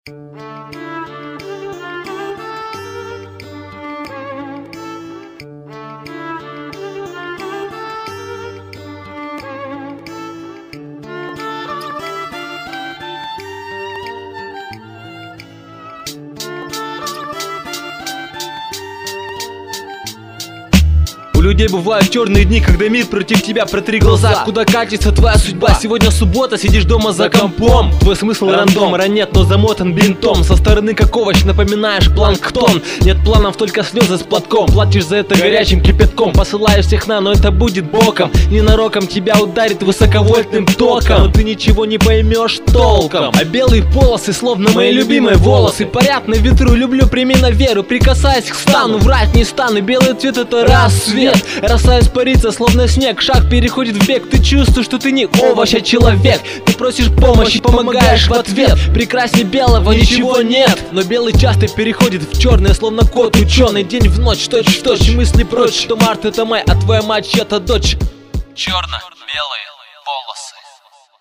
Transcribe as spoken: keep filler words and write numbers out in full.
У людей бывают черные дни, когда мир против тебя, протри глаза. Куда катится твоя судьба? Сегодня суббота, сидишь дома за компом. Твой смысл рандом, ранет, но замотан бинтом. Со стороны как овощ напоминаешь планктон. Нет планов, только слезы с платком. Платишь за это горячим кипятком. Посылаешь всех на, но это будет боком. Ненароком тебя ударит высоковольтным током. Но ты ничего не поймешь толком. А белые полосы, словно мои любимые волосы, парят на ветру, люблю, прими на веру. Прикасаясь к стану, врать не стану. Белый цвет — это рассвет. Роса испарится, словно снег. Шаг переходит в бег. Ты чувствуешь, что ты не овощ, а человек. Ты просишь помощи, помогаешь в ответ. Прекрасней белого ничего нет. Но белый часто переходит в черное, словно кот ученый. День в ночь, точь в точь, мысли прочь, что март — это май, а твоя мать — чья-то дочь. Черно-белое.